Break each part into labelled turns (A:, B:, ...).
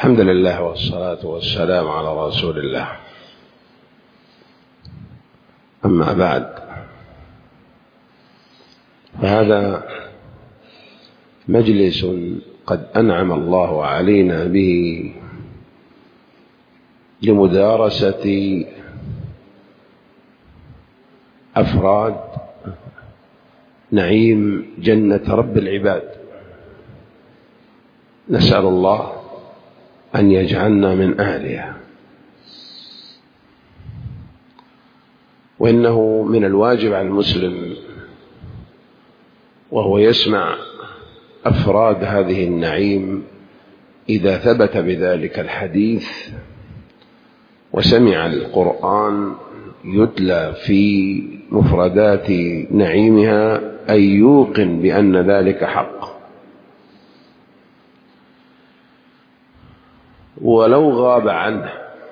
A: الحمد لله والصلاة والسلام على رسول الله. أما بعد، فهذا مجلس قد أنعم الله علينا به لمدارسة أفراد نعيم جنة رب العباد. نسأل الله أن يجعلنا من أهلها. وإنه من الواجب على المسلم وهو يسمع أفراد هذه النعيم إذا ثبت بذلك الحديث وسمع القرآن يتلى في مفردات نعيمها أن يوقن بأن ذلك حق، ولو غاب عنه،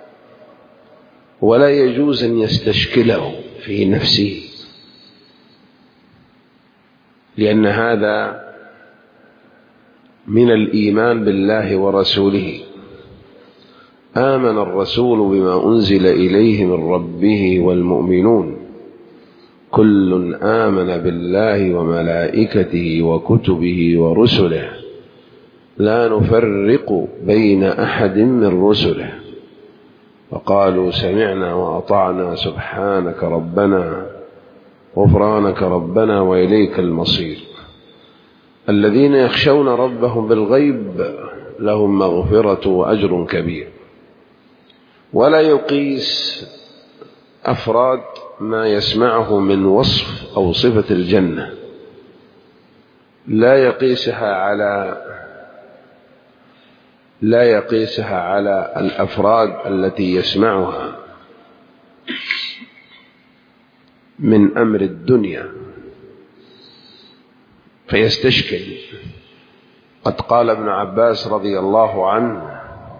A: ولا يجوز أن يستشكله في نفسه، لأن هذا من الإيمان بالله ورسوله. آمن الرسول بما أنزل إليه من ربه والمؤمنون كل آمن بالله وملائكته وكتبه ورسله لا نفرق بين أحد من رسله وقالوا سمعنا وأطعنا سبحانك ربنا غفرانك ربنا وإليك المصير. الذين يخشون ربهم بالغيب لهم مغفرة وأجر كبير. ولا يقيس أفراد ما يسمعه من وصف أو صفة الجنة، لا يقيسها على الأفراد التي يسمعها من أمر الدنيا فيستشكل. قد قال ابن عباس رضي الله عنه: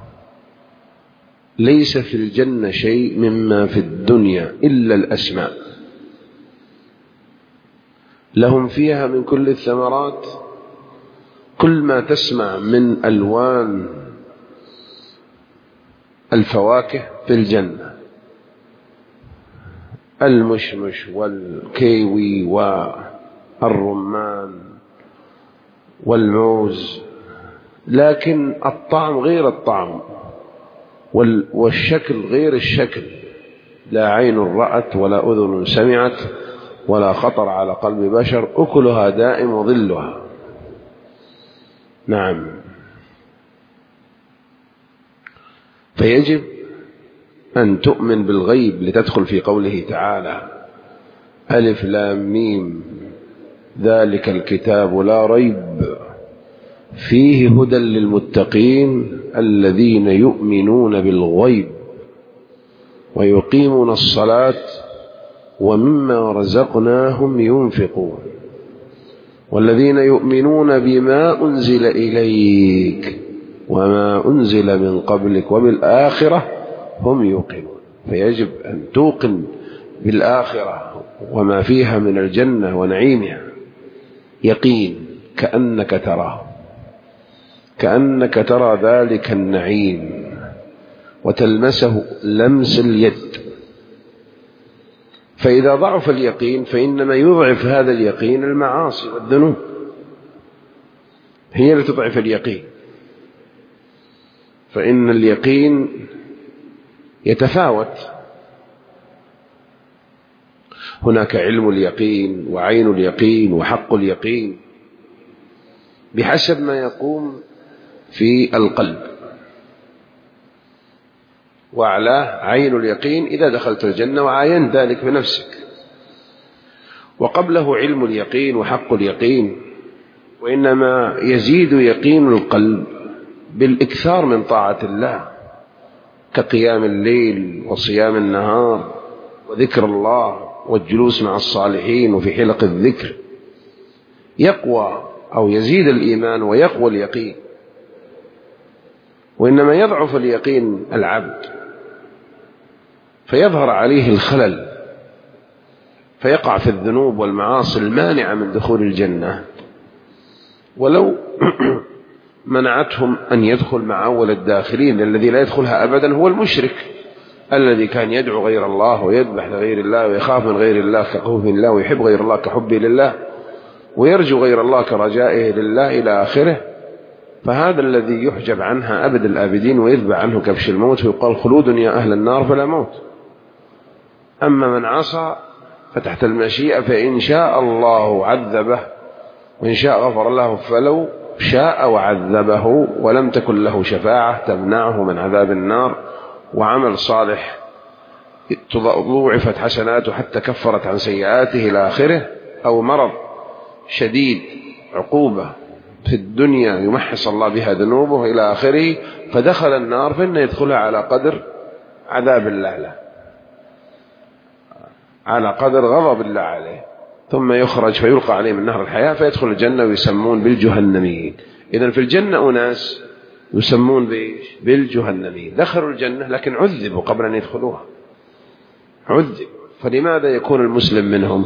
A: ليس في الجنة شيء مما في الدنيا إلا الأسماء، لهم فيها من كل الثمرات، كل ما تسمع من ألوان الفواكه في الجنة، المشمش والكيوي والرمان والموز، لكن الطعم غير الطعم والشكل غير الشكل، لا عين رأت ولا أذن سمعت ولا خطر على قلب بشر، أكلها دائم وظلها. نعم، فيجب أن تؤمن بالغيب لتدخل في قوله تعالى: ألف لام ميم ذلك الكتاب لا ريب فيه هدى للمتقين الذين يؤمنون بالغيب ويقيمون الصلاة ومما رزقناهم ينفقون والذين يؤمنون بما أنزل إليك وما أنزل من قبلك وبالآخرة هم يوقنون. فيجب أن توقن بالآخرة وما فيها من الجنة ونعيمها يقين، كأنك ترى ذلك النعيم وتلمسه لمس اليد. فإذا ضعف اليقين فإنما يضعف هذا اليقين المعاصي والذنوب، هي اللي تضعف اليقين. فإن اليقين يتفاوت، هناك علم اليقين وعين اليقين وحق اليقين بحسب ما يقوم في القلب. وأعلاه عين اليقين إذا دخلت الجنة وعاينت ذلك بنفسك، وقبله علم اليقين وحق اليقين. وإنما يزيد يقين القلب بالإكثار من طاعة الله كقيام الليل وصيام النهار وذكر الله والجلوس مع الصالحين وفي حلق الذكر، يقوى أو يزيد الإيمان ويقوى اليقين. وإنما يضعف اليقين العبد فيظهر عليه الخلل فيقع في الذنوب والمعاصي المانعة من دخول الجنة. ولو منعتهم أن يدخل مع أول الداخلين. الذي لا يدخلها أبدا هو المشرك الذي كان يدعو غير الله ويذبح لغير الله ويخاف من غير الله كخوف الله ويحب غير الله كحبه لله ويرجو غير الله كرجائه لله إلى آخره. فهذا الذي يحجب عنها أبد الآبدين ويذبح عنه كبش الموت ويقال خلود يا أهل النار فلا موت. أما من عصى فتحت المشيئة فإن شاء الله عذبه وإن شاء غفر له، فلو شاء وعذبه ولم تكن له شفاعة تمنعه من عذاب النار وعمل صالح ضوعفت حسناته حتى كفرت عن سيئاته إلى آخره، أو مرض شديد عقوبة في الدنيا يمحص الله بها ذنوبه إلى آخره فدخل النار، فإنه يدخلها على قدر عذاب الله له، على قدر غضب الله عليه، ثم يخرج فيلقى عليه من نهر الحياة فيدخل الجنة ويسمون بالجهنميين. إذن في الجنة أناس يسمون بالجهنميين دخلوا الجنة لكن عذبوا قبل أن يدخلوها، عذب. فلماذا يكون المسلم منهم؟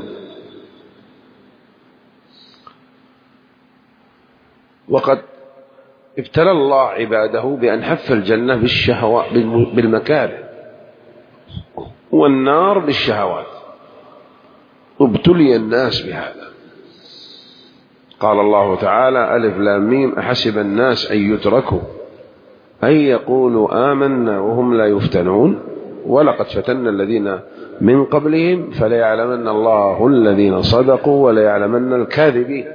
A: وقد ابتلى الله عباده بأن حف الجنة بالشهوات بالمكاره والنار بالشهوات، ابتلي الناس بهذا. قال الله تعالى ألف لام ميم أحسب الناس أن يتركوا أن يقولوا آمنا وهم لا يفتنون ولقد فتنا الذين من قبلهم فليعلمن الله الذين صدقوا وليعلمن الكاذبين.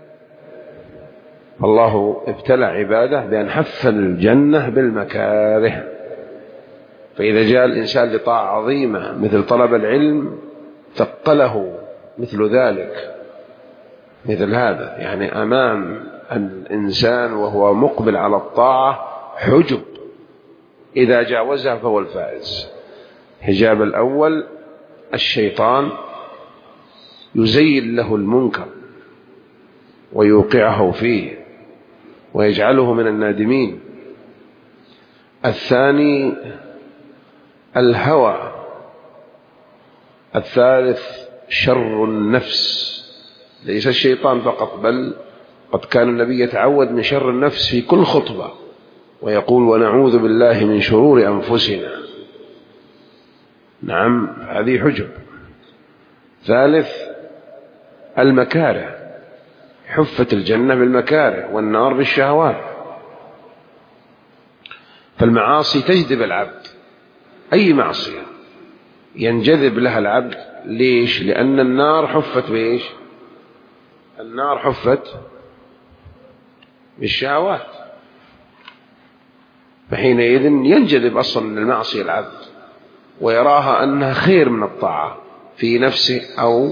A: الله ابتلى عباده بأن حف الجنة بالمكاره. فإذا جاء الإنسان لطاعة عظيمة مثل طلب العلم ثقله مثل ذلك، مثل هذا يعني أمام الإنسان وهو مقبل على الطاعة حجب، إذا جاوزها فهو الفائز. حجاب الأول الشيطان يزين له المنكر ويوقعه فيه ويجعله من النادمين. الثاني الهوى. الثالث شر النفس، ليس الشيطان فقط بل قد كان النبي يتعوذ من شر النفس في كل خطبة ويقول ونعوذ بالله من شرور أنفسنا. نعم هذه حجب. ثالث المكاره، حفت الجنة بالمكاره والنار بالشهوات. فالمعاصي تجذب العبد، أي معصية ينجذب لها العبد. ليش؟ لأن النار حفت بإيش؟ النار حفت بالشهوات، فحينئذ ينجذب أصلا من المعصية العبد ويراها أنها خير من الطاعة في نفسه، أو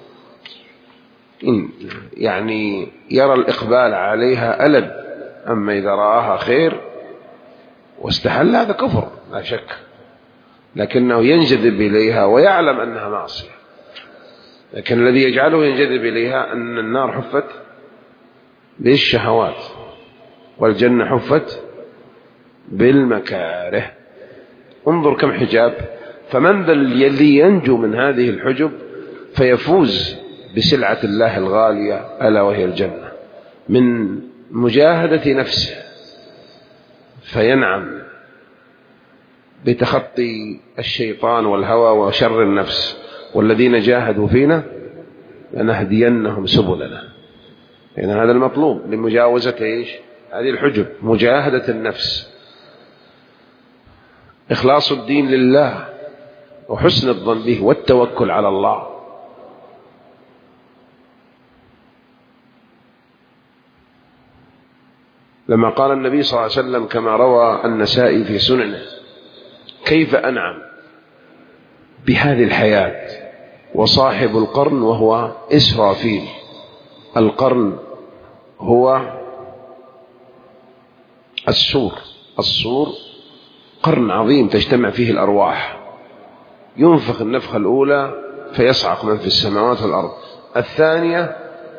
A: يعني يرى الإقبال عليها ألد. أما إذا رآها خير واستحل هذا كفر لا شك، لكنه ينجذب إليها ويعلم أنها معصية. لكن الذي يجعله ينجذب إليها أن النار حفت بالشهوات والجنة حفت بالمكاره. انظر كم حجاب. فمن ذا الذي ينجو من هذه الحجب فيفوز بسلعة الله الغالية ألا وهي الجنة، من مجاهدة نفسه فينعم بتخطي الشيطان والهوى وشر النفس. والذين جاهدوا فينا لنهدينهم سبلنا. يعني هذا المطلوب لمجاوزة إيش؟ هذه الحجب، مجاهدة النفس، إخلاص الدين لله وحسن الظن به والتوكل على الله. لما قال النبي صلى الله عليه وسلم كما روى النسائي في سننه كيف أنعم بهذه الحياة وصاحب القرن وهو إسرافيل. القرن هو الصور قرن عظيم تجتمع فيه الأرواح، ينفخ النفخة الأولى فيصعق من في السماوات والأرض، الثانية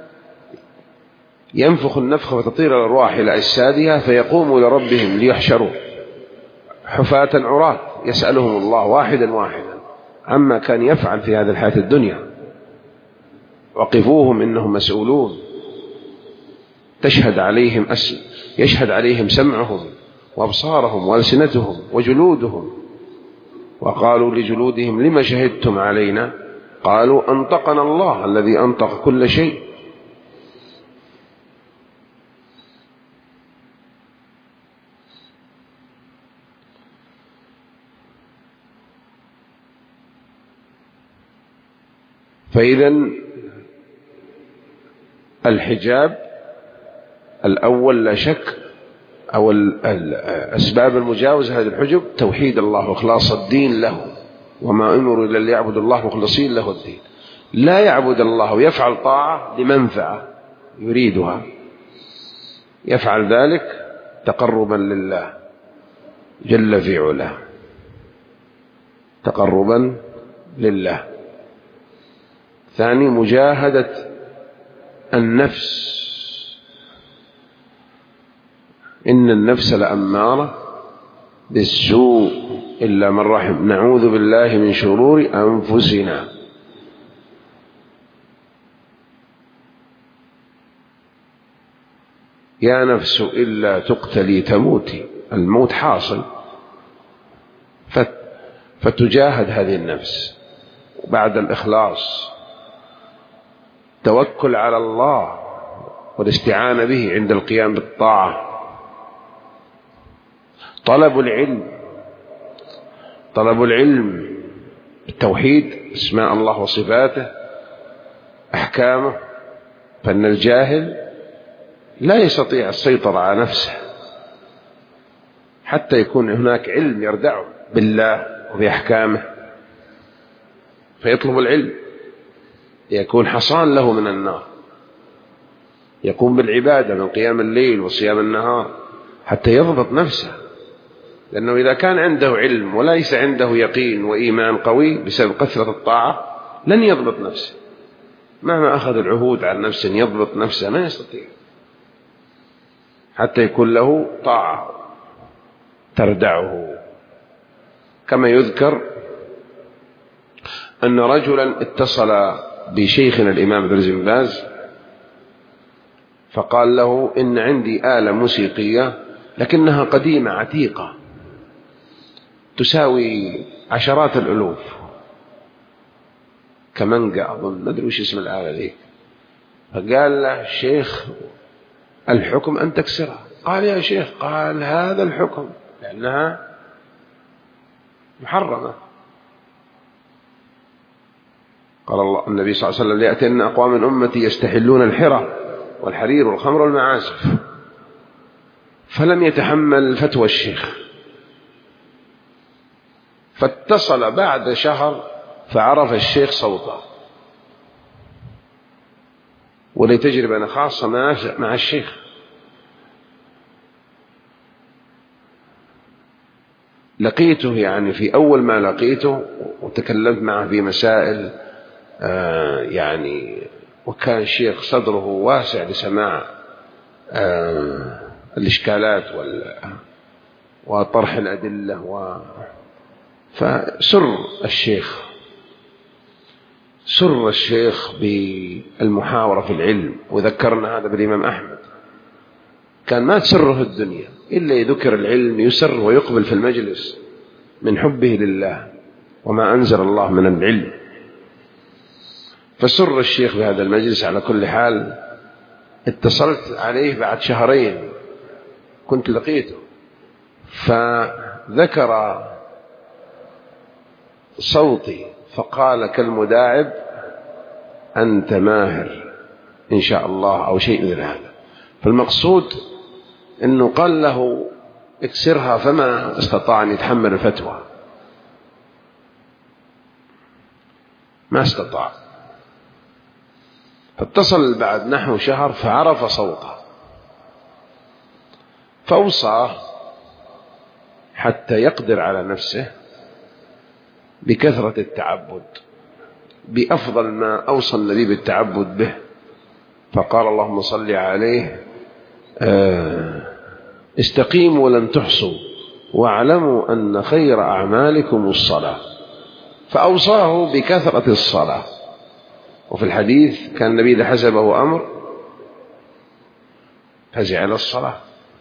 A: ينفخ النفخة فتطير الأرواح إلى أجسادها فيقوموا لربهم ليحشروا حفاة عراة يسألهم الله واحدا واحدا عما كان يفعل في هذه الحياة الدنيا، وقفوهم إنهم مسؤولون. يشهد عليهم سمعهم وأبصارهم وألسنتهم وجلودهم. وقالوا لجلودهم لما شهدتم علينا؟ قالوا أنطقنا الله الذي أنطق كل شيء. فإذن الحجاب الأول لا شك، أو الأسباب المجاوزة هذه الحجب توحيد الله وإخلاص الدين له، وما أمروا إلا ليعبدوا الله مخلصين له الدين. لا يعبد الله ويفعل طاعة لمنفعة يريدها، يفعل ذلك تقربا لله جل في علاه، تقربا لله. ثاني مجاهدة النفس، إن النفس لأمارة بالسوء إلا من رحم، نعوذ بالله من شرور أنفسنا. يا نفس إلا تقتلي تموتي، الموت حاصل، فتجاهد هذه النفس. وبعد الإخلاص توكل على الله والاستعانة به عند القيام بالطاعة. طلب العلم التوحيد، اسماء الله وصفاته، أحكامه. فإن الجاهل لا يستطيع السيطرة على نفسه حتى يكون هناك علم يردعه بالله وبأحكامه، فيطلب العلم يكون حصان له من النار، يقوم بالعبادة من قيام الليل وصيام النهار حتى يضبط نفسه. لأنه إذا كان عنده علم وليس عنده يقين وإيمان قوي بسبب كثرة الطاعة لن يضبط نفسه، مهما أخذ العهود عن نفسه يضبط نفسه ما يستطيع، حتى يكون له طاعة تردعه. كما يذكر أن رجلا اتصل بشيخنا الإمام ابن باز فقال له إن عندي آلة موسيقية لكنها قديمة عتيقة تساوي عشرات الألوف، كمانجا أظن، ما أدري وش اسم الآلة ذي. فقال له الشيخ الحكم أن تكسرها. قال يا شيخ، قال هذا الحكم لأنها محرمة. قال الله النبي صلى الله عليه وسلم ليأتين أقوام من أمتي يستحلون الحرى والحرير والخمر والمعازف، فلم يتحمل فتوى الشيخ، فاتصل بعد شهر فعرف الشيخ صوته، ولي تجربة خاصة مع الشيخ. لقيته يعني في أول ما لقيته وتكلمت معه في مسائل يعني، وكان الشيخ صدره واسع لسماع الإشكالات وطرح الأدلة فسر الشيخ بالمحاورة في العلم. وذكرنا هذا بالإمام أحمد، كان ما تسره الدنيا إلا يذكر العلم يسر ويقبل في المجلس من حبه لله وما أنزل الله من العلم. فسر الشيخ بهذا المجلس. على كل حال اتصلت عليه بعد شهرين كنت لقيته، فذكر صوتي فقال كالمداعب أنت ماهر إن شاء الله أو شيء من هذا. فالمقصود أنه قال له اكسرها، فما استطاع أن يتحمل الفتوى، ما استطاع. فاتصل بعد نحو شهر فعرف صوته، فأوصاه حتى يقدر على نفسه بكثرة التعبد، بأفضل ما أوصى النبي بالتعبد به. فقال اللهم صل عليه استقيموا ولن تحصوا واعلموا أن خير أعمالكم الصلاة. فأوصاه بكثرة الصلاة. وفي الحديث كان النبي إذا حسبه أمر فزع إلى الصلاة.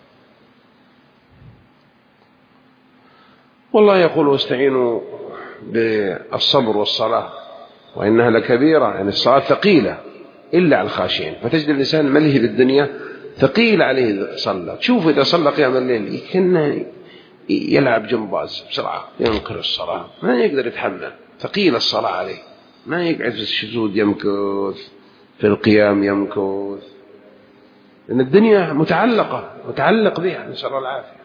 A: والله يقول واستعينوا بالصبر والصلاة وإنها لكبيرة، يعني الصلاة ثقيلة إلا على الخاشعين. فتجد الإنسان ملهي بالدنيا ثقيل عليه صلى. تشوف إذا صلى قيام الليل كأنه يلعب جمباز بسرعة، ينقر الصلاة، ما يقدر يتحمل، ثقيل الصلاة عليه، ما يقعد في السجود يمكث، في القيام يمكث، لأن الدنيا متعلق بها، نسأل الله العافية.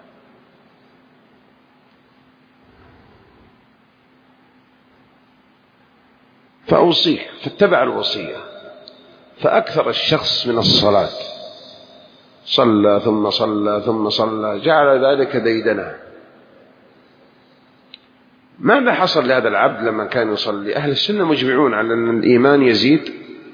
A: فأوصيك فاتبع الوصية، فأكثر الشخص من الصلاة، صلى ثم صلى ثم صلى، جعل ذلك ديدنا. ماذا حصل لهذا العبد لما كان يصلي؟ أهل السنة مجمعون على أن الإيمان يزيد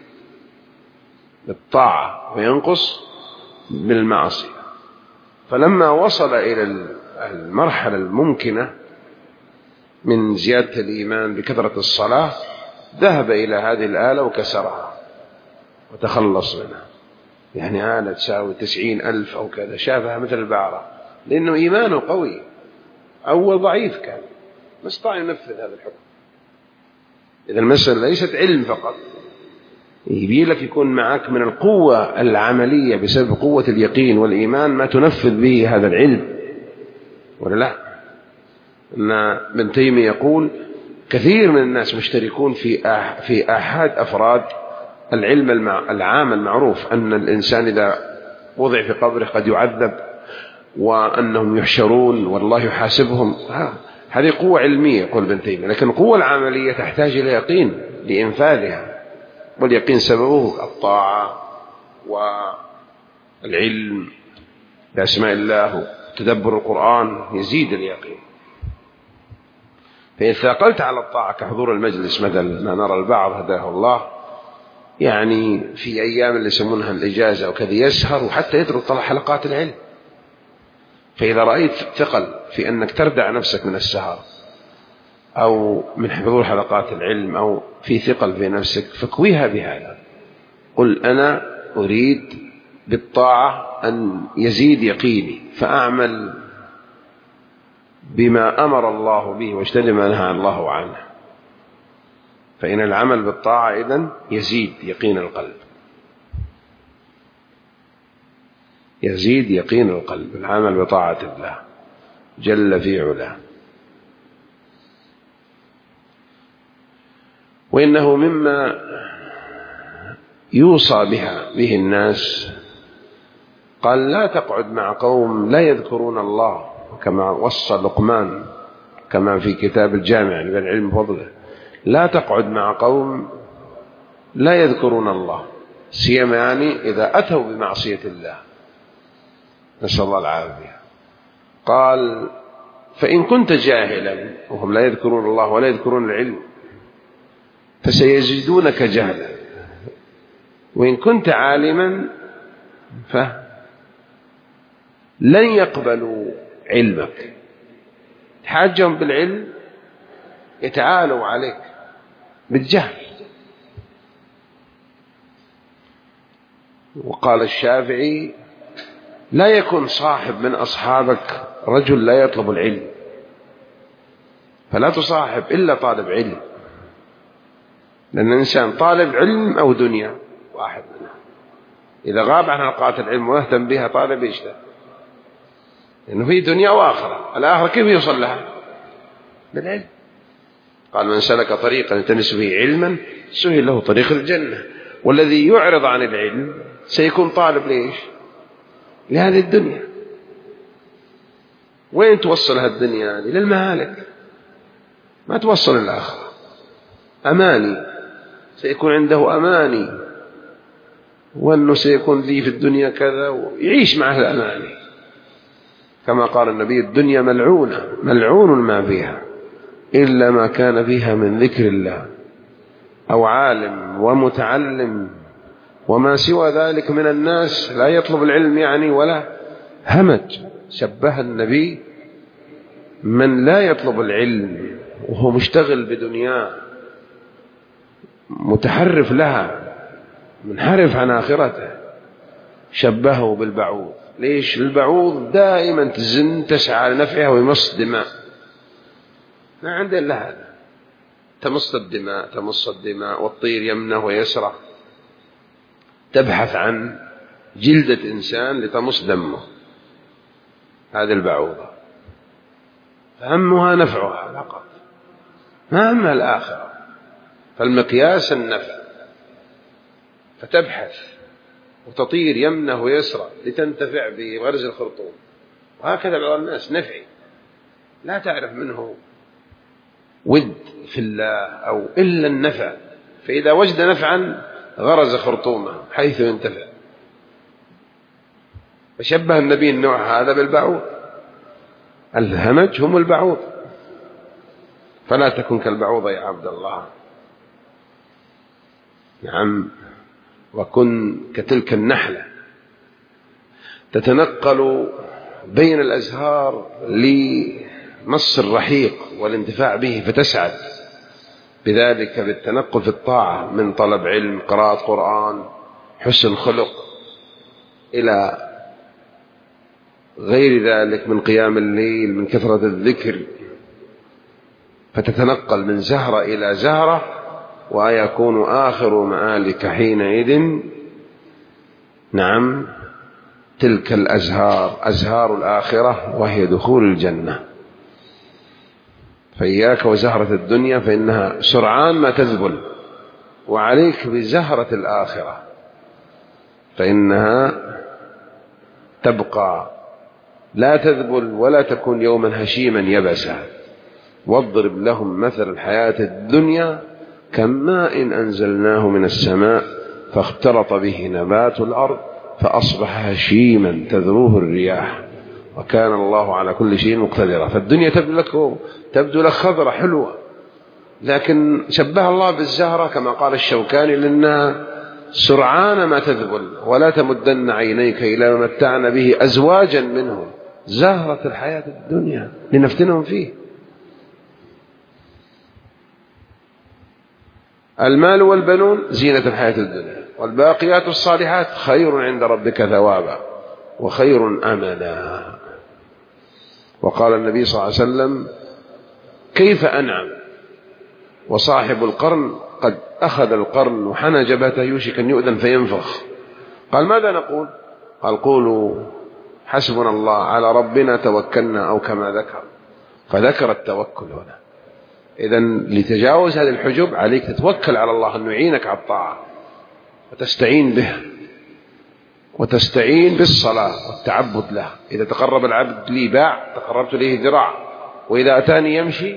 A: بالطاعة وينقص بالمعصية. فلما وصل إلى المرحلة الممكنة من زيادة الإيمان بكثرة الصلاة، ذهب إلى هذه الآلة وكسرها وتخلص منها. يعني آلة تساوي 90,000 أو كذا، شافها مثل البعرة، لأنه إيمانه قوي. أول ضعيف كان، ما استطاع ينفذ هذا الحكم. إذا المسألة ليست علم فقط، يبي لك يكون معك من القوة العملية بسبب قوة اليقين والإيمان ما تنفذ به هذا العلم، ولا لا؟ أن ابن تيمية يقول كثير من الناس مشتركون في آحاد أفراد العلم العام المعروف، أن الإنسان إذا وضع في قبره قد يعذب، وأنهم يحشرون والله يحاسبهم. هذه قوة علمية يقول ابن تيمية، لكن القوة العملية تحتاج إلى يقين لإنفاذها، واليقين سببه الطاعة والعلم بأسماء الله وتدبر القرآن، يزيد اليقين. فإن ثاقلت على الطاعة كحضور المجلس مثلا، ما نرى البعض هداه الله يعني في أيام اللي يسمونها الإجازة وكذا يسهر وحتى يترك طلع حلقات العلم. فإذا رأيت ثقل في أنك تردع نفسك من السهر أو من حضور حلقات العلم أو في ثقل في نفسك، فكويها بهذا. قل أنا أريد بالطاعة أن يزيد يقيني، فأعمل بما أمر الله به واجتنب ما نهى الله عنه. فإن العمل بالطاعة إذن يزيد يقين القلب، يزيد يقين القلب العمل بطاعة الله جل في علاه. وإنه مما يوصى به الناس، قال لا تقعد مع قوم لا يذكرون الله، كما وصى لقمان كما في كتاب الجامع لبن العلم فضله، لا تقعد مع قوم لا يذكرون الله، سيما يعني إذا أتوا بمعصية الله، نسأل الله العافية. قال فإن كنت جاهلا وهم لا يذكرون الله ولا يذكرون العلم فسيزيدونك جهلا، وإن كنت عالما فلن يقبلوا علمك. تحاجهم بالعلم يتعالوا عليك بالجهل. وقال الشافعي لا يكن صاحب من أصحابك رجل لا يطلب العلم، فلا تصاحب إلا طالب علم، لأن الإنسان طالب علم أو دنيا واحد منها. إذا غاب عن حلقات العلم ويهتم بها طالب يجتهد، لأنه في دنيا وآخرة. الآخرة كيف يوصل لها؟ بالعلم. قال من سلك طريقا يلتمس به علما سهل له طريق الجنة. والذي يعرض عن العلم سيكون طالب ليش؟ لهذه الدنيا. وين توصل هالدنيا هذه؟ للمهالك، ما توصل الآخرة. أماني، سيكون عنده أماني، وأنه سيكون لي في الدنيا كذا، ويعيش معه الأماني. كما قال النبي الدنيا ملعونة ملعون ما فيها إلا ما كان فيها من ذكر الله أو عالم ومتعلم، وما سوى ذلك من الناس لا يطلب العلم يعني ولا همج. شبه النبي من لا يطلب العلم وهو مشتغل بدنياه متحرف لها منحرف عن آخرته، شبهه بالبعوض. ليش؟ البعوض دائما تزن تسعى لنفعها ويمص دماء، ما عنده إلا هذا، تمص الدماء والطير يمنه ويسره، تبحث عن جلدة إنسان لتمص دمه، هذه البعوضة. فهمها نفعها فقط، ما همها الآخرة. فالمقياس النفع، فتبحث وتطير يمنه ويسره لتنتفع بغرز الخرطوم. وهكذا بعض الناس نفعي لا تعرف منه ود في الله أو إلا النفع، فإذا وجد نفعا غرز خرطومه حيث ينتفع. فشبه النبي النوع هذا بالبعوض، الهمج هم البعوض، فلا تكن كالبعوض يا عبد الله. نعم، وكن كتلك النحلة تتنقل بين الأزهار لمص الرحيق والانتفاع به، فتسعد بذلك بالتنقل في الطاعة، من طلب علم، قراءة قرآن، حسن خلق، إلى غير ذلك من قيام الليل، من كثرة الذكر، فتتنقل من زهرة إلى زهرة، ويكون آخر مآلك حينئذ نعم تلك الأزهار، أزهار الآخرة، وهي دخول الجنة. فإياك وزهرة الدنيا فإنها سرعان ما تذبل، وعليك بزهرة الآخرة فإنها تبقى لا تذبل ولا تكون يوما هشيما يبسا. واضرب لهم مثل الحياة الدنيا كماء أنزلناه من السماء فاختلط به نبات الأرض فأصبح هشيما تذروه الرياح وكان الله على كل شيء مقتدرا. فالدنيا تبدو لك خضرة حلوة، لكن شبه الله بالزهرة كما قال الشوكاني لأنها سرعان ما تذبل. ولا تمدن عينيك إلى ما متعنا به أزواجا منهم زهرة الحياة الدنيا لنفتنهم فيه. المال والبنون زينة الحياة الدنيا، والباقيات الصالحات خير عند ربك ثوابا وخير أملا. وقال النبي صلى الله عليه وسلم: كيف أنعم وصاحب القرن قد أخذ القرن وحنى جبهته يوشك أن يؤذن فينفخ. قال: ماذا نقول؟ قال: قولوا حسبنا الله على ربنا توكلنا، أو كما ذكر. فذكر التوكل هنا. إذن لتجاوز هذه الحجب عليك تتوكل على الله أنه يعينك على الطاعة وتستعين به، وتستعين بالصلاة والتعبد له. إذا تقرب العبد لي باع تقربت إليه ذراع، وإذا أتاني يمشي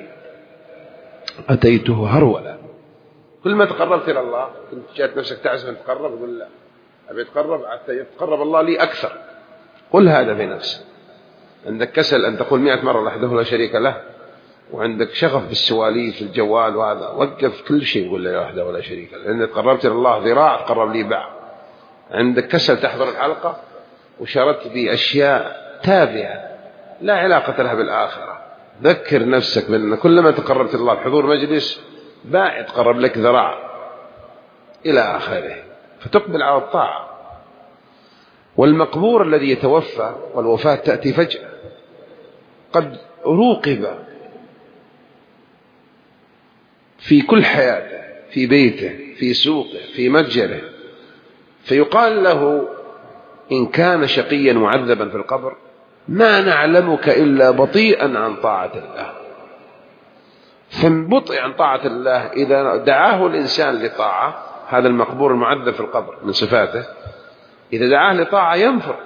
A: أتيته هرولا. كل ما تقربت إلى الله كنت جات نفسك تعزم أن تقرب، يقول لا أبي أتقرب حتى يتقرب الله لي أكثر. قل هذا في نفسك. عندك كسل أن تقول 100 مرة وحده لا شريك له، وعندك شغف بالسواليف في الجوال وهذا، وقف كل شيء وقول لا وحده ولا شريك له، لأن تقربت إلى الله ذراع تقرب لي باع. عندك كسل تحضر الحلقة وشردت بأشياء تافهة لا علاقة لها بالآخرة، ذكر نفسك بأن كلما تقربت الله بحضور مجلس باع تقرب لك ذراع إلى آخره، فتقبل على الطاعة. والمقبور الذي يتوفى والوفاة تأتي فجأة، قد روقب في كل حياته، في بيته، في سوقه، في متجره، فيقال له: إن كان شقيا معذبا في القبر ما نعلمك إلا بطيئا عن طاعة الله. فبطئ عن طاعة الله إذا دعاه الإنسان لطاعة، هذا المقبور المعذب في القبر من صفاته، إذا دعاه لطاعة ينفر،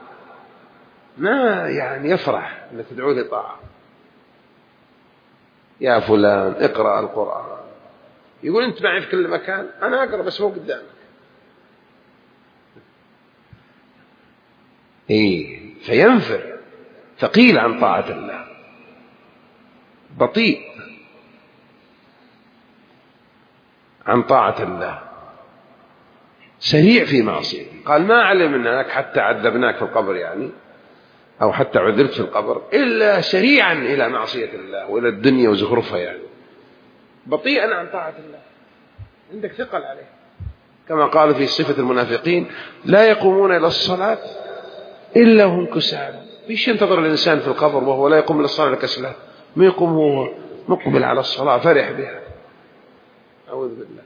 A: ما يعني يفرح أن تدعوه لطاعة. يا فلان اقرأ القرآن، يقول: أنت معي في كل مكان، أنا أقرأ بس مو قدامك. فينفر، ثقيل عن طاعة الله، بطيء عن طاعة الله، سريع في معصية. قال: ما علمناك حتى عذبناك في القبر يعني، أو حتى عذرت في القبر، إلا سريعا إلى معصية الله وإلى الدنيا وزخرفها يعني، بطيئا عن طاعة الله، عندك ثقل عليه. كما قال في صفة المنافقين: لا يقومون إلى الصلاة إلا هم كسالى. فيش ينتظر الإنسان في القبر وهو لا يقوم إلى الصلاة كسلان، ما يقوم هو مقبل على الصلاة فرح بها. أعوذ بالله.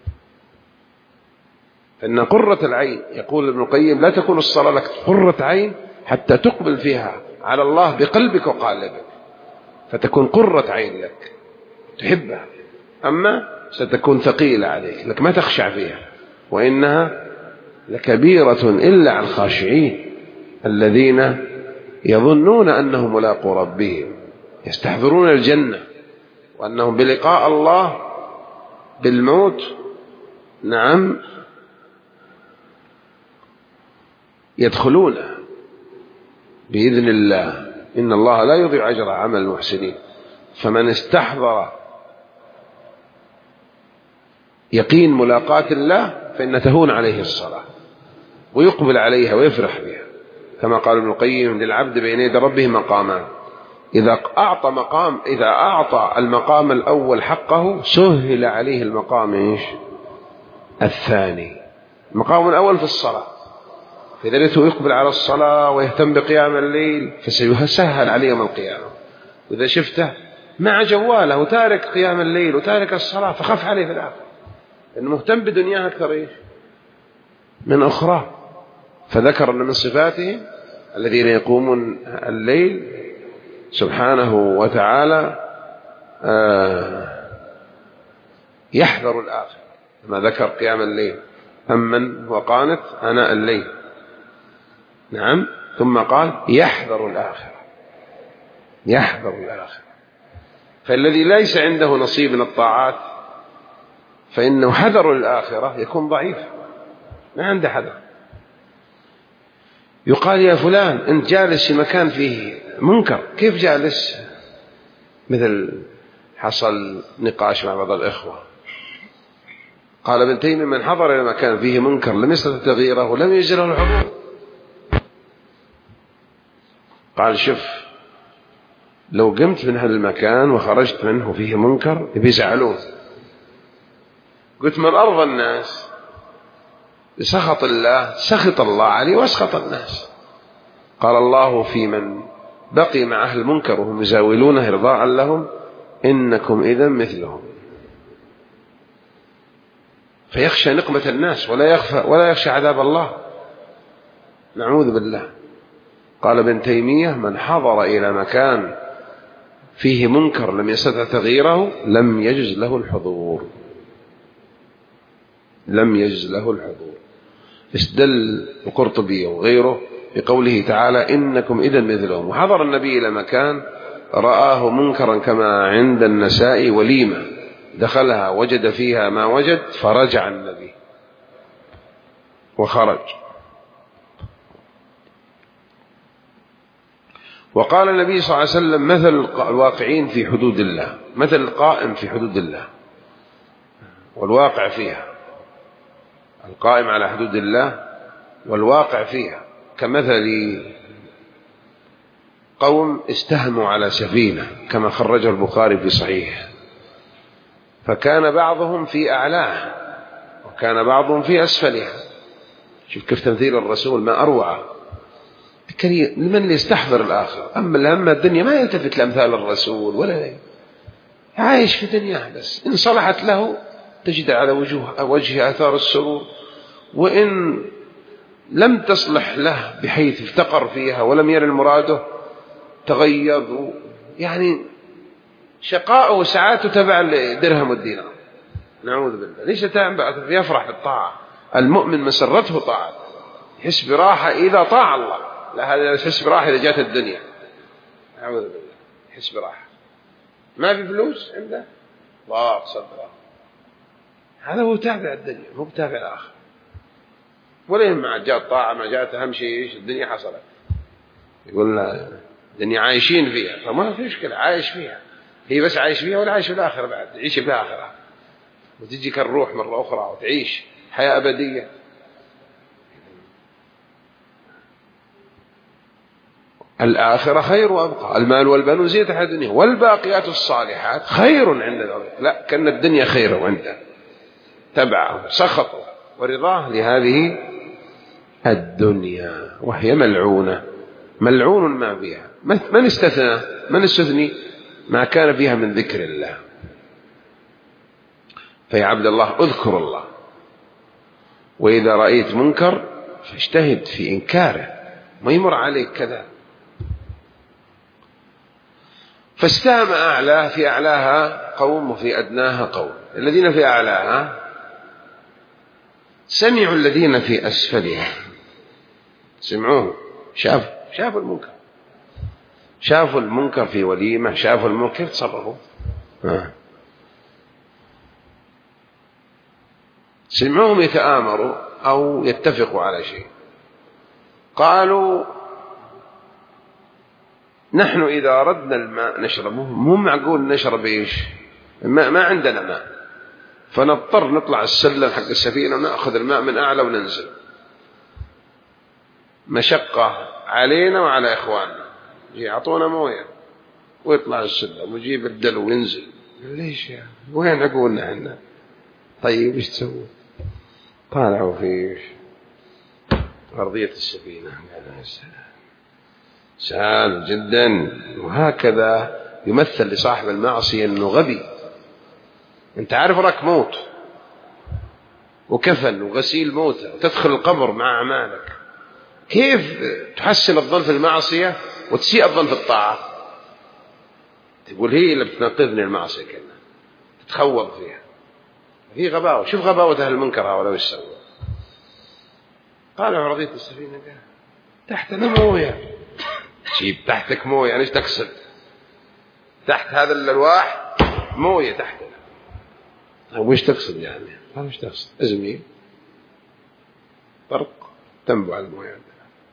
A: فإن قرة العين، يقول ابن القيم: لا تكون الصلاة لك قرة عين حتى تقبل فيها على الله بقلبك وقالبك، فتكون قرة عين لك تحبها. أما ستكون ثقيلة عليك، لك ما تخشع فيها، وإنها لكبيرة إلا على الخاشعين الذين يظنون أنهم ملاقو ربهم، يستحضرون الجنة وأنهم بلقاء الله بالموت يدخلون بإذن الله. إن الله لا يضيع أجر عمل المحسنين. فمن استحضر يقين ملاقاة الله فإن تهون عليه الصلاة ويقبل عليها ويفرح بها، كما قال ابن القيم: للعبد بين يدي ربه مقامان، إذا أعطى المقام الأول حقه سهل عليه المقام الثاني. المقام الأول في الصلاة، فإذا ريته يقبل على الصلاة ويهتم بقيام الليل فسيسهل عليه يوم القيامة. وإذا شفته مع جواله وتارك قيام الليل وتارك الصلاة فخف عليه في الآخر، لأنه مهتم بدنياه أكثر من أخرى. فذكر أن من صفاتهم الذين يقومون الليل سبحانه وتعالى يحذر الآخر، ما ذكر قيام الليل: أمن هو قانت آناء الليل. ثم قال: يحذر الآخرة. يحذر الآخرة. فالذي ليس عنده نصيب من الطاعات فإنه حذر الآخرة يكون ضعيف، ما عنده حذر. يقال: يا فلان أنت جالس في مكان فيه منكر، كيف جالس؟ مثل حصل نقاش مع بعض الإخوة، قال ابن تيمية: من حضر إلى مكان فيه منكر لم يستطع تغييره ولم يجز له الحضور. قال: شوف، لو قمت من هذا المكان وخرجت منه فيه منكر بيزعلون. قلت: من أرضى الناس بسخط الله سخط الله عليه واسخط الناس. قال الله في من بقي مع أهل المنكر وهم يزاولونه إرضاء لهم: إنكم إذن مثلهم. فيخشى نقمة الناس ولا يخشى عذاب الله، نعوذ بالله. قال ابن تيمية: من حضر إلى مكان فيه منكر لم يستطع تغييره لم يجز له الحضور. لم يجز له الحضور. استدل القرطبي وغيره بقوله تعالى: إنكم إذن مثلهم. وحضر النبي إلى مكان رآه منكرا كما عند النساء وليمة، دخلها وجد فيها ما وجد فرجع النبي وخرج. وقال النبي صلى الله عليه وسلم: مثل الواقعين في حدود الله، مثل القائم في حدود الله والواقع فيها. القائم على حدود الله والواقع فيها كمثل قوم استهموا على سفينة، كما خرجه البخاري في صحيح، فكان بعضهم في أعلاها وكان بعضهم في أسفلها. شوف كيف تمثيل الرسول، ما أروع. لمن اللي يستحضر الآخر، أما الهم الدنيا ما يلتفت لأمثال الرسول ولا عايش في دنياه بس. إن صلحت له تجد على وجه آثار السرور، وإن لم تصلح له بحيث افتقر فيها ولم يرى مراده تغيظ، يعني شقاء وسعاته تبع الدرهم والدينار، نعوذ بالله. ليس يفرح بالطاعة. المؤمن مسرته طاعة، يحس براحة إذا طاع الله، لا هذا يحس براحة إذا جاءت الدنيا، نعوذ بالله. يحس براحة، ما في فلوس عنده ضاق صدره، هذا هو تابع الدنيا، هو تابع الآخر. ولا ما جاءت طاعة ما جاءت، أهم شيء الدنيا حصلت. يقول لا الدنيا عايشين فيها، فما في مشكلة، عايش فيها، هي بس عايش فيها ولا عايش في الآخرة بعد، تعيش في الآخرة وتجيك الروح مرة أخرى وتعيش حياة أبدية. الآخرة خير وأبقى، المال والبنون زينة الحياة الدنيا والباقيات الصالحات خير عند الله. لا، كأن الدنيا خير وعنده تبعه سخطه ورضاه لهذه الدنيا، وهي ملعونة، ملعون ما فيها. من استثنى؟ من استثني؟ ما كان فيها من ذكر الله. فيا عبد الله اذكر الله، وإذا رأيت منكر فاجتهد في إنكاره، ما يمر عليك كذا. فاستهم أعلى، في أعلاها قوم وفي أدناها قوم. الذين في أعلاها سمعوا الذين في أسفلها، سمعوه، شافوا المنكر، شافوا المنكر في وليمة، شافوا المنكر كيف تصرفوا. سمعوهم يتآمروا أو يتفقوا على شيء، قالوا نحن إذا أردنا الماء نشربه، مو معقول نشرب إيش؟ ما عندنا ماء، فنضطر نطلع السلم حق السفينة ونأخذ الماء من أعلى وننزل، مشقة علينا وعلى إخواننا، يعطونا موية ويطلع السلم ويجيب الدلو وينزل. ليش يا وين عقولنا احنا؟ طيب ايش تسوي؟ طالعوا في أرضية السفينة، سهل جدا. وهكذا يمثل لصاحب المعصية أنه غبي. أنت عارف رك موت وكفن وغسيل موتى وتدخل القبر مع أعمالك، كيف تحسن الظن في المعصية وتسيء الظن في الطاعة؟ تقول هي اللي بتنقذني المعصية، كنا تتخوض فيها. هي غباوة. شوف غباوة أهل المنكر هؤلاء وش سووا. قالوا رضيت السفينة تحتنا موية، جيب تحتك موية، يعني ايش تقصد؟ تحت هذا الألواح موية تحتنا، وش تقصد يعني؟ قال وش تقصد؟ أزمي طرق تنبع الموية عندنا.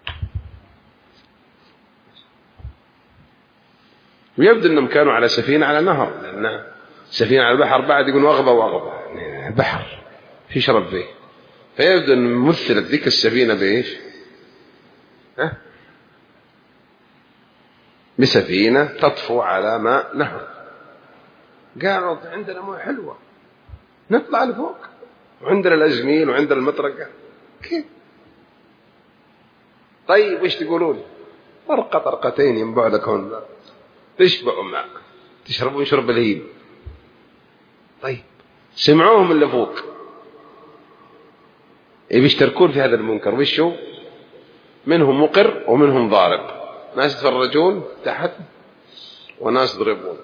A: ويبدو أنهم كانوا على سفينة على نهر، لأن سفينة على البحر بعد يقول وغضة يعني البحر في شرب فيه. فيبدو أن مثلت ذيك السفينة بإيش؟ بسفينة تطفو على ماء نهر. قالوا عندنا موية حلوة نطلع لفوق، وعندنا الأزميل وعندنا المطرقة، كيف؟ طيب وش تقولون؟ طرقتين ينبع لكم تشبعوا ماء، تشربوا شرب الهيم. طيب سمعوهم اللي فوق يشتركون في هذا المنكر، وشو؟ منهم مقر ومنهم ضارب، ناس يتفرجون تحت وناس يضربون.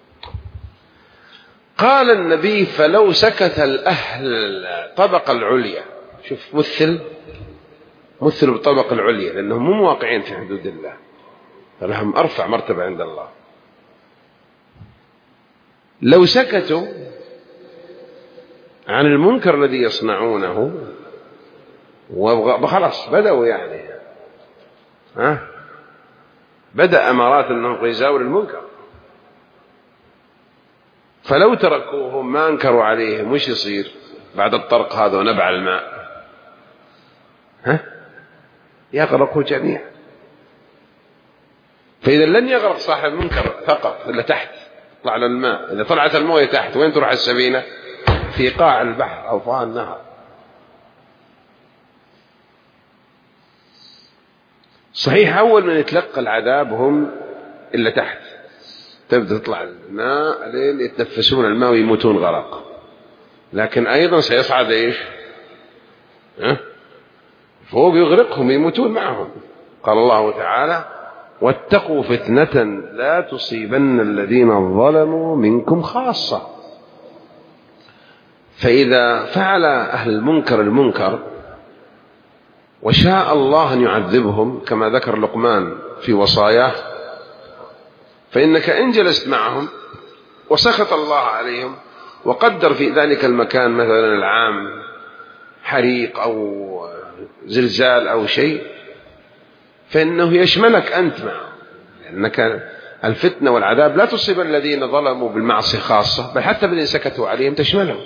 A: قال النبي فلو سكت الأهل الطبقة العليا، شوف مثلوا بالطبقة العليا لأنهم مو واقعين في حدود الله، فلهم أرفع مرتبة عند الله. لو سكتوا عن المنكر الذي يصنعونه وخلاص بدأوا يعني بدأ أمارات أنهم يزاولوا المنكر، فلو تركوهم ما أنكروا عليهم وش يصير بعد الطرق هذا ونبع الماء؟ يغرقوا جميعا. فإذا لن يغرق صاحب المنكر فقط إلا تحت، طلع الماء. إذا طلعت الموية تحت وين تروح السفينة؟ في قاع البحر أو فوق النهر. صحيح أول من يتلقى العذاب هم إلا تحت، تبدأ تطلع الماء لين يتنفسون الماء ويموتون غرق، لكن أيضا سيصعد إيش؟ فوق يغرقهم يموتون معهم. قال الله تعالى واتقوا فتنة لا تصيبن الذين ظلموا منكم خاصة. فإذا فعل أهل المنكر وشاء الله أن يعذبهم كما ذكر لقمان في وصاياه، فإنك إن جلست معهم وسخط الله عليهم وقدر في ذلك المكان مثلا العام حريق أو زلزال أو شيء، فإنه يشملك أنت معه، لأنك الفتنة والعذاب لا تصيب الذين ظلموا بالمعصية خاصة، بل حتى الذين سكتوا عليهم تشملهم.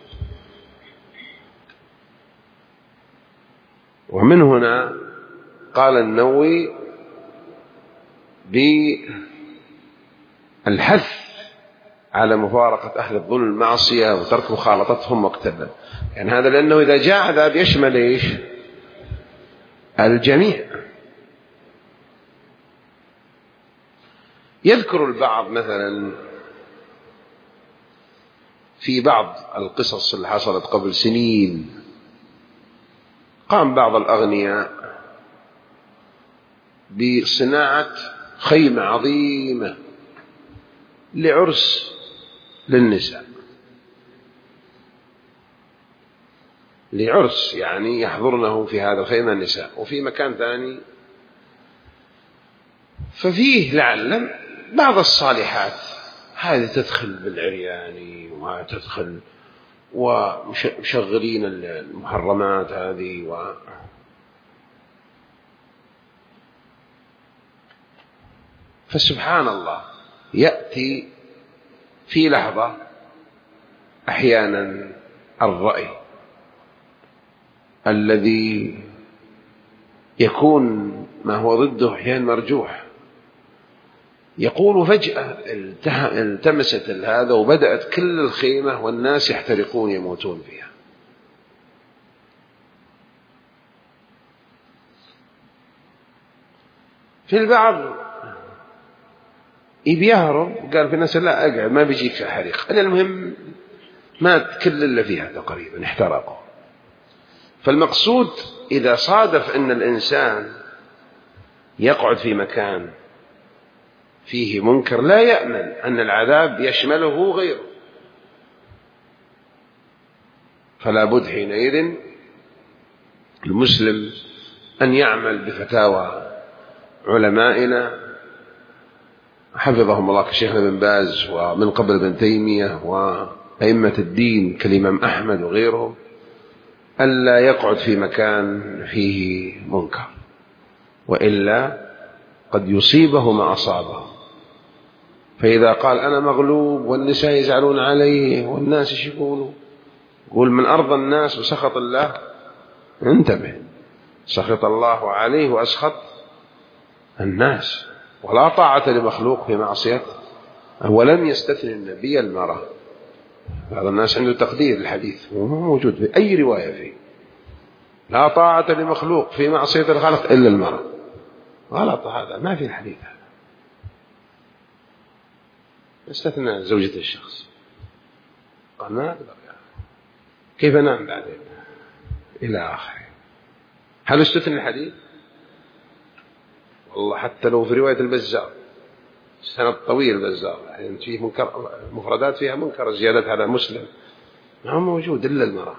A: ومن هنا قال النووي بالحث على مفارقة أهل الظلم المعصية وترك مخالطتهم واقتداء. يعني هذا لأنه إذا جاء عذاب يشمل إيش؟ الجميع. يذكر البعض مثلا في بعض القصص اللي حصلت قبل سنين، قام بعض الأغنياء بصناعة خيمة عظيمة لعرس للنساء، لعرس يعني يحضرنه في هذا الخيمة النساء، وفي مكان ثاني ففيه لعل بعض الصالحات هذه تدخل بالعرياني وتدخل ومشغلين المحرمات هذه فسبحان الله يأتي في لحظة أحيانا الرأي الذي يكون ما هو ضده أحيانا مرجوح، يقول فجأة التمست هذا وبدأت كل الخيمة والناس يحترقون يموتون فيها. في البعض يهرب، قال في الناس لا أقعد ما بيجيك حريق، أنا المهم مات كل اللي فيها تقريبا احترقوا. فالمقصود إذا صادف أن الإنسان يقعد في مكان فيه منكر لا يأمن أن العذاب يشمله غيره، فلا بد حينئذ المسلم أن يعمل بفتاوى علمائنا حفظهم الله كشيخنا بن باز ومن قبل ابن تيمية وأئمة الدين كالإمام أحمد وغيرهم، ألا يقعد في مكان فيه منكر، وإلا قد يصيبه ما أصابه. فإذا قال أنا مغلوب والنساء يزعلون عليه والناس يشكونه، يقول من أرضى الناس بسخط الله، انتبه، سخط الله عليه وأسخط الناس، ولا طاعة لمخلوق في معصيته. ولم يستثني النبي المرأة، بعض الناس عنده تقدير الحديث وهو موجود في أي رواية فيه، لا طاعة لمخلوق في معصية الخالق إلا المرأة. غلط، هذا ما في الحديث هذا، استثنى زوجة الشخص، قال ما أقدر كيف نام بعدين إلى آخره. هل استثنى الحديث؟ والله حتى لو في رواية البزار سند طويل البزار يعني فيه منكر، مفردات فيها منكر زيادة على مسلم، ما هو موجود إلا المرأة،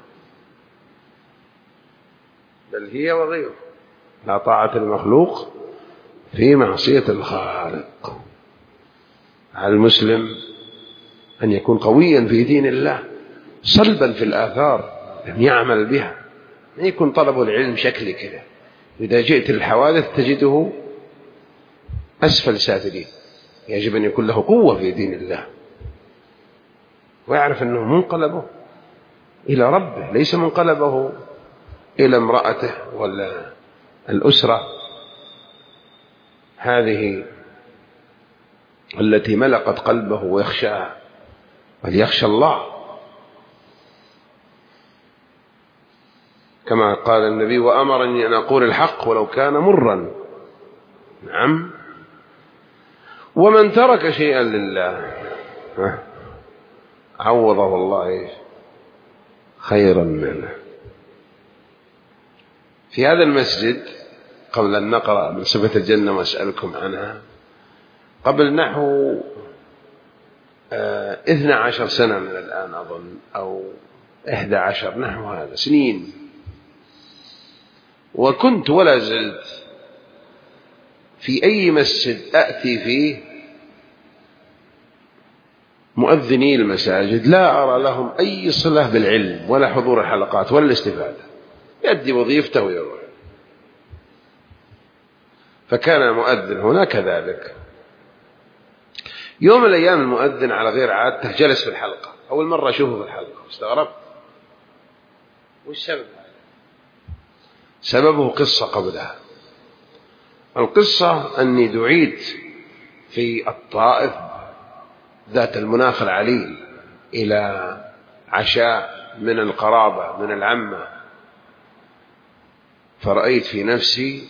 A: بل هي وغيره. لا طاعة المخلوق في معصية الخالق. على المسلم أن يكون قويا في دين الله صلبا في الآثار، أن يعمل بها، أن يكون طلب العلم شكل كذا، إذا جئت الحوادث تجده أسفل سافلين. يجب أن يكون له قوة في دين الله، ويعرف أنه منقلبه إلى ربه، ليس منقلبه إلى امرأته ولا الأسرة هذه التي ملقت قلبه ويخشاها، بل يخشى الله. كما قال النبي وأمرني أن أقول الحق ولو كان مرا. نعم. ومن ترك شيئا لله عوضه الله خيرا منه. في هذا المسجد قبل أن نقرأ من صفة الجنة وأسألكم عنها، قبل نحو 12 سنة من الآن أظن، أو 11 نحو هذا سنين، وكنت ولا زلت في أي مسجد أأتي فيه مؤذني المساجد لا أرى لهم أي صلة بالعلم ولا حضور الحلقات ولا الاستفادة، يؤدي وظيفته ويروح. فكان مؤذن هنا كذلك. يوم من الأيام المؤذن على غير عادته جلس في الحلقة، أول مرة أشوفه في الحلقة، استغربت وش سبب؟ سببه قصة قبلها. القصة أني دعيت في الطائف ذات المناخ العليل إلى عشاء من القرابة من العمة، فرأيت في نفسي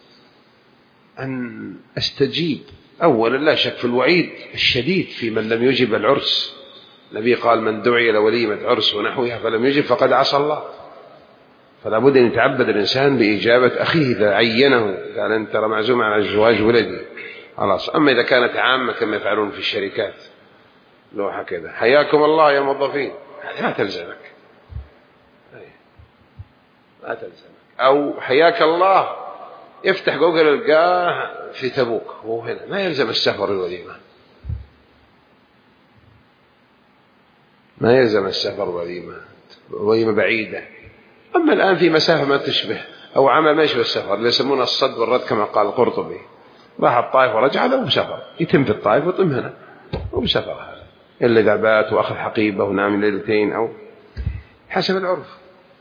A: أن أستجيب. أولا لا شك في الوعيد الشديد في من لم يجب العرس. النبي قال: من دعي لوليمة عرس ونحوها فلم يجب فقد عصى الله. فلا بد أن يتعبد الإنسان بإجابة أخيه إذا عينه، قال: أنت ترى معزوم على زواج ولدي، خلاص. أما إذا كانت عامة كما يفعلون في الشركات، لوحة كذا: حياكم الله يا موظفين، هذه ما تلزمك، ما تلزمك. أو حياك الله، يفتح جوجل القاه في تبوك وهو هنا، ما يلزم السفر الوليمة، ما يلزم السفر وليمة بعيدة. أما الآن في مسافة ما تشبه أو عمل ما يشبه السفر، اللي يسمونه الصد والرد كما قال القرطبي، راح الطائف ورجع، هذا مو سفر، يتم في الطائف ويتم هنا، مو سفر هذا، إلا إذا بات وأخذ حقيبة ونام ليلتين أو حسب العرف.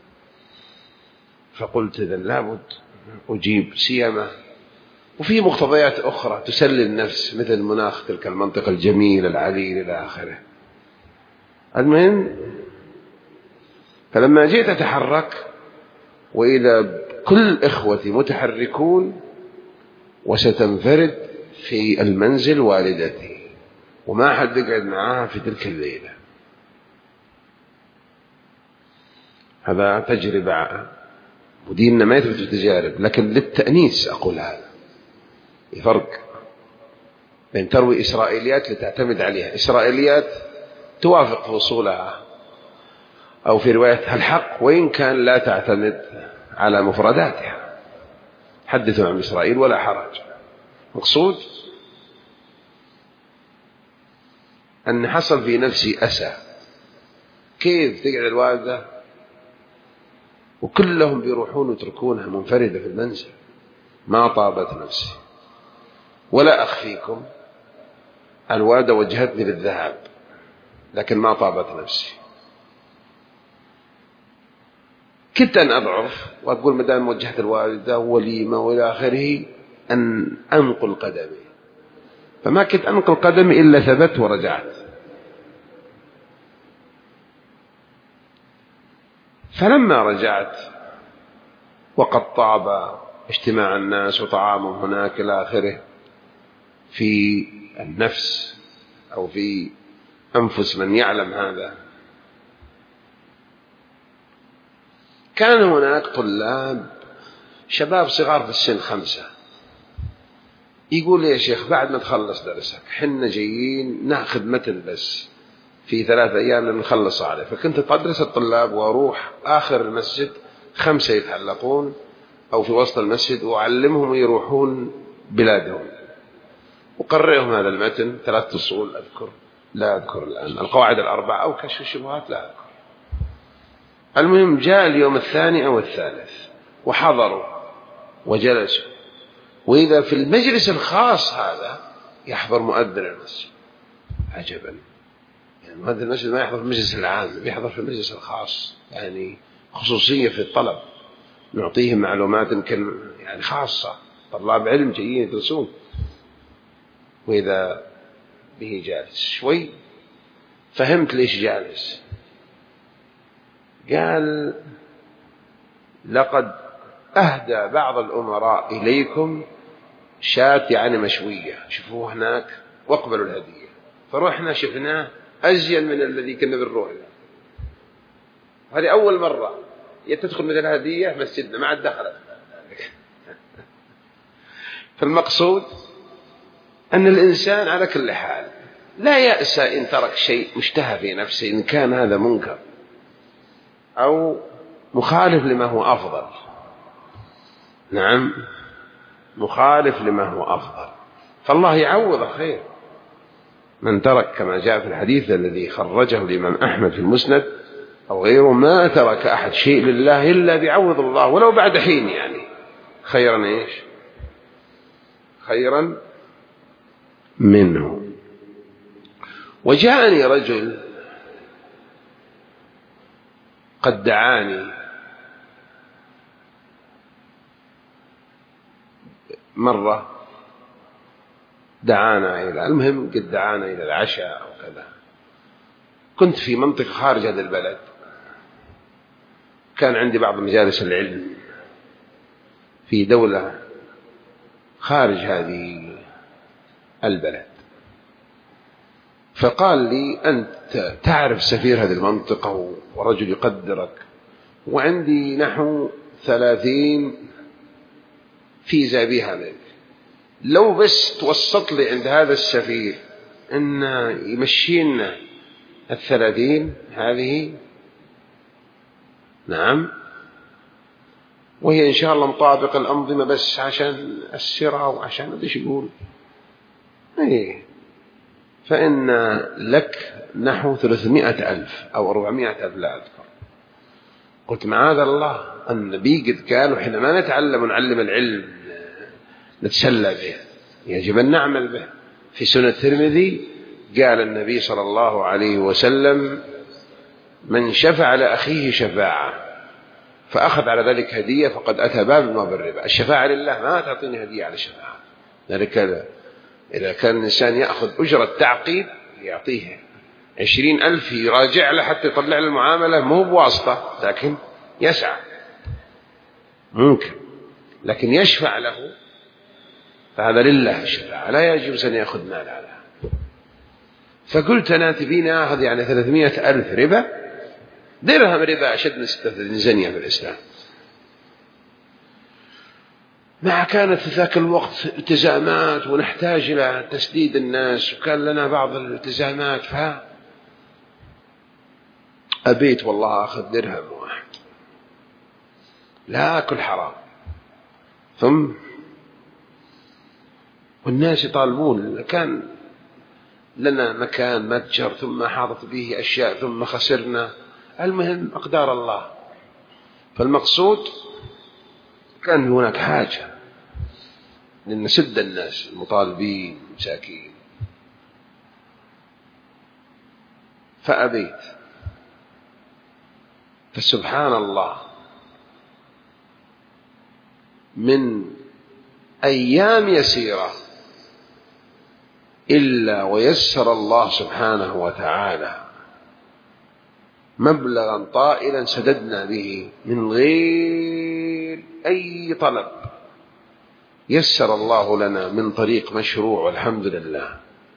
A: فقلت إذن لابد أجيب سيما، وفي مقتضيات أخرى تسلي النفس مثل المناخ، تلك المنطقة الجميلة العليل إلى آخره. المهم، فلما جئت أتحرك وإذا كل إخوتي متحركون، وستنفرد في المنزل والدتي وما حد يقعد معها في تلك الليلة. هذا تجربة، وديننا ما يثبت التجارب، لكن للتأنيس أقول هذا. فرق بين تروي إسرائيليات لتعتمد عليها، إسرائيليات توافق في وصولها أو في روايتها الحق، وإن كان لا تعتمد على مفرداتها. حدثوا عن إسرائيل ولا حرج. مقصود أن حصل في نفسي أسى، كيف تقعد الوالدة وكلهم بيروحون ويتركونها منفردة في المنزل؟ ما طابت نفسي. ولا أخفيكم، الوالدة وجهتني بالذهاب، لكن ما طابت نفسي. كنت أن أضعف وأقول مدام وجهت الوالدة وليمة وإلى آخره أن أنقل قدمي، فما كنت أنقل قدمي إلا ثبت ورجعت. فلما رجعت وقد طاب اجتماع الناس وطعامهم هناك إلى آخره، في النفس أو في أنفس من يعلم هذا، كان هناك طلاب شباب صغار في السن 5، يقول لي: يا شيخ بعد ما تخلص درسك حنا جايين ناخذ متن بس في 3 أيام نخلص عليه. فكنت أدرس الطلاب وأروح آخر المسجد 5 يتعلقون أو في وسط المسجد، وأعلمهم يروحون بلادهم، وقرئهم هذا المتن 3 أصول لا أذكر الآن، القواعد 4 أو كشف الشبهات لا أذكر. المهم جاء اليوم الثاني أو الثالث وحضروا وجلسوا، وإذا في المجلس الخاص هذا يحضر مؤذن المسجد. عجبا، يعني مؤذن المسجد ما يحضر في المجلس العام، يحضر في المجلس الخاص، يعني خصوصية في الطلب، نعطيهم معلومات يمكن يعني خاصة، طلاب علم جايين يدرسون، وإذا به جالس. شوي فهمت ليش جالس. قال: لقد أهدى بعض الأمراء إليكم شاة يعني مشوية، شوفوه هناك واقبلوا الهدية. فروحنا شفناه أزين من الذي كنا بنروح له. هذه أول مرة تدخل مثل هدية مسجدنا، ما عاد دخلت. فالمقصود أن الإنسان على كل حال لا يأسى إن ترك شيء مشتهى في نفسه، إن كان هذا منكر أو مخالف لما هو أفضل. نعم، مخالف لما هو أفضل، فالله يعوض خير. من ترك كما جاء في الحديث الذي خرجه الإمام أحمد في المسند أو غيره: ما ترك أحد شيء لله إلا بيعوض الله ولو بعد حين، يعني خيرا إيش؟ خيرا منه. وجاءني رجل قد دعاني مرة دعانا المهم قد دعانا إلى العشاء أو كذا. كنت في منطقة خارج هذا البلد، كان عندي بعض مجالس العلم في دولة خارج هذه البلد، فقال لي أنت تعرف سفير هذه المنطقة ورجل يقدرك، وعندي نحو 30 فيزا بها منك، لو بس توسط لي عند هذا السفير أن يمشينا 30 هذه. نعم، وهي إن شاء الله مطابق الأنظمة بس عشان السرعة وعشان ايش يقول إيه، فإن لك نحو 300,000 أو 400,000 لا أذكر. قلت معاذ الله، النبي قد قال وإحنا ما نتعلم ونعلم العلم نتسلى به، يجب أن نعمل به. في سنة الترمذي قال النبي صلى الله عليه وسلم: من شفع لأخيه شفاعة فأخذ على ذلك هدية فقد أتى باب ما بالربا. الشفاعة لله، ما تعطيني هدية على الشفاعة. ذلك إذا كان الإنسان يأخذ أجرة تعقيد يعطيه 20,000 يراجع له حتى يطلع له المعاملة، مو بواسطة لكن يسعى ممكن، لكن يشفع له فهذا لله الشفاعة، لا يجوز أن يأخذ مال على. فقلت أنا تبيني أخذ يعني 300,000 ربا؟ درهم ربا أشد من 36 زنية في الإسلام. مع كانت في ذاك الوقت التزامات ونحتاج إلى تسديد الناس، وكان لنا بعض الالتزامات، أبيت والله أخذ درهم واحد لا أكل حرام. ثم والناس يطالبون، كان لنا مكان متجر ثم حاضت به أشياء ثم خسرنا، المهم أقدار الله. فالمقصود كان هناك حاجة لأن نسد الناس المطالبين مساكين، فأبيت. فسبحان الله، من أيام يسيرة إلا ويسر الله سبحانه وتعالى مبلغا طائلا سددنا به من غير أي طلب، يسر الله لنا من طريق مشروع والحمد لله،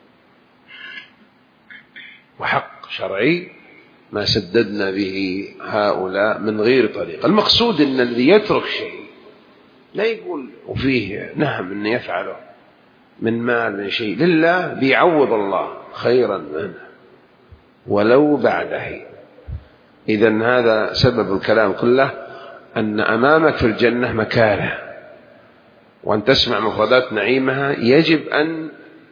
A: وحق شرعي ما سددنا به هؤلاء من غير طريق. المقصود أن الذي يترك شيء لا يقول وفيه نهم أن يفعله من مال من شيء لله، بيعوض الله خيرا منه ولو بعده. إذن هذا سبب الكلام كله، أن أمامك في الجنة مكاره، وأن تسمع مفردات نعيمها يجب أن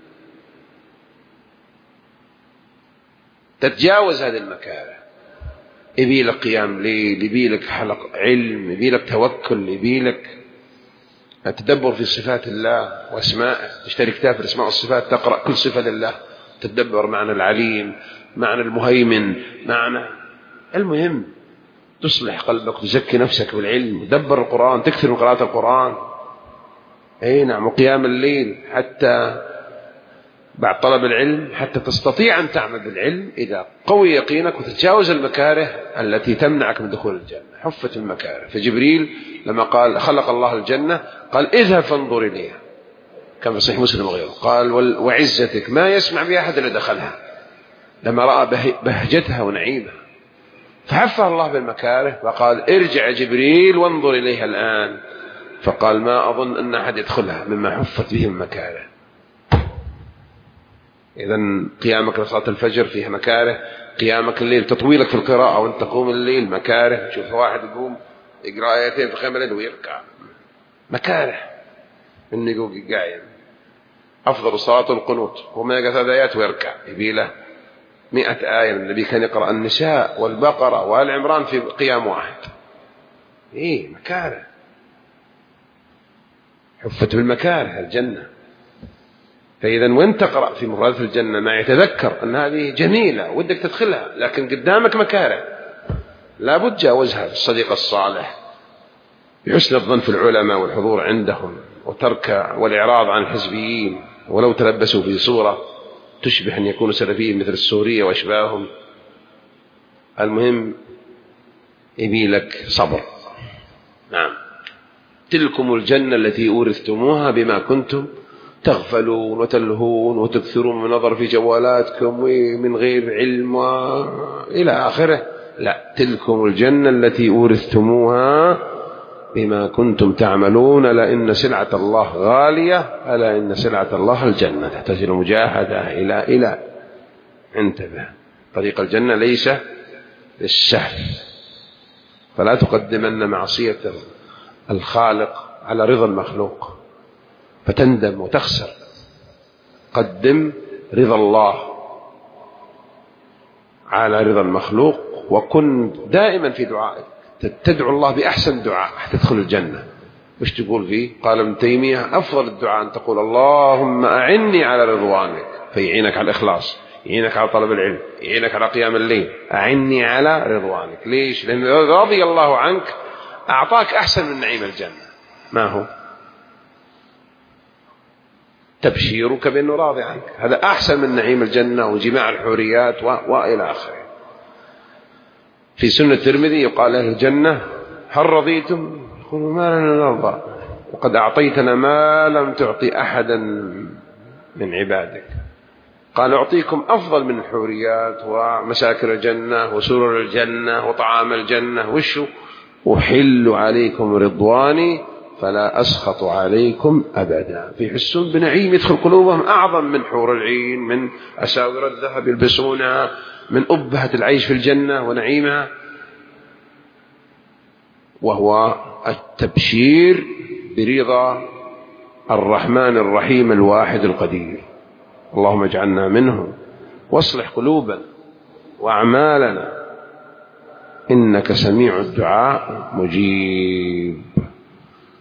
A: تتجاوز هذه المكاره. يبي لك قيام ليل، يبي لك حلق علم، يبي لك توكل، يبي لك تدبر في صفات الله واسمائه، تشتري كتاب في الاسماء والصفات تقرأ كل صفة لله، تدبر معنى العليم، معنى المهيمن، معنى المهم تصلح قلبك، تزكي نفسك بالعلم، تدبر القرآن، تكثر من قراءة القرآن، اي نعم، وقيام الليل حتى بعد طلب العلم حتى تستطيع أن تعمل بالعلم إذا قوي يقينك وتتجاوز المكاره التي تمنعك من دخول الجنة. حفت المكاره. فجبريل لما قال خلق الله الجنة قال اذهب فانظر إليها، كان في صحيح مسلم وغيره، قال وعزتك ما يسمع بها أحد إلا دخلها، لما رأى بهجتها ونعيمها. فحفها الله بالمكاره وقال ارجع جبريل وانظر إليها الآن، فقال ما أظن أن أحد يدخلها مما حفت به المكاره. إذن قيامك لصلاة الفجر فيها مكاره، قيامك الليل، تطويلك في القراءة وانت تقوم الليل مكاره. شوف واحد يقوم يقرأ آيتين في خيمة الليل ويركع، مكاره إنه يقوم قايم. أفضل الصلاة القنوت، وما يقرأ 3 آيات ويركع، يبي له 100 آية. النبي كان يقرأ النساء والبقرة وآل عمران في قيام واحد. إيه مكاره، حفت بالمكاره الجنة. فإذا وين تقرأ في مفردات الجنة ما يتذكر أن هذه جميلة ودك تدخلها، لكن قدامك مكاره لابد تجاوزها بالصديق الصالح، بحسن الظن في العلماء والحضور عندهم، وترك والإعراض عن الحزبيين ولو تلبسوا في صورة تشبه أن يكونوا سلفيين مثل السورية وأشباههم. المهم يبي لك صبر. نعم. تلكم الجنة التي أورثتموها بما كنتم تغفلون وتلهون وتكثرون من النظر في جوالاتكم ومن غير علم إلى آخره. لا، تلكم الجنة التي أورثتموها بما كنتم تعملون. لأن سلعة الله غالية، ألا إن سلعة الله الجنة، تحتاج إلى مجاهدة إلى انتبه. طريق الجنة ليس بالسهل، فلا تقدمن معصية الخالق على رضا المخلوق فتندم وتخسر. قدم رضا الله على رضا المخلوق، وكن دائما في دعائك تدعو الله بأحسن دعاء تدخل الجنة. وش تقول فيه؟ قال ابن تيمية أفضل الدعاء أن تقول اللهم أعني على رضوانك، فيعينك على الإخلاص، يعينك على طلب العلم، يعينك على قيام الليل. أعني على رضوانك. ليش؟ لأن رضي الله عنك أعطاك أحسن من نعيم الجنة. ما هو؟ تبشيرك بأنه راضي عنك، هذا أحسن من نعيم الجنة وجماع الحوريات وإلى آخره. في سنة الترمذي يقال أهل الجنة هل رضيتم؟ يقولوا ما لنا نرضى، وقد أعطيتنا ما لم تعطي أحدا من عبادك. قال أعطيكم أفضل من الحوريات ومساكن الجنة وسرر الجنة وطعام الجنة. وشو؟ أحل عليكم رضواني فلا أسخط عليكم أبدا. في حسون بنعيم يدخل قلوبهم أعظم من حور العين، من أساور الذهب يلبسونها، من أبهة العيش في الجنة ونعيمها، وهو التبشير برضا الرحمن الرحيم الواحد القدير. اللهم اجعلنا منه واصلح قلوبنا وأعمالنا إنك سميع الدعاء مجيب.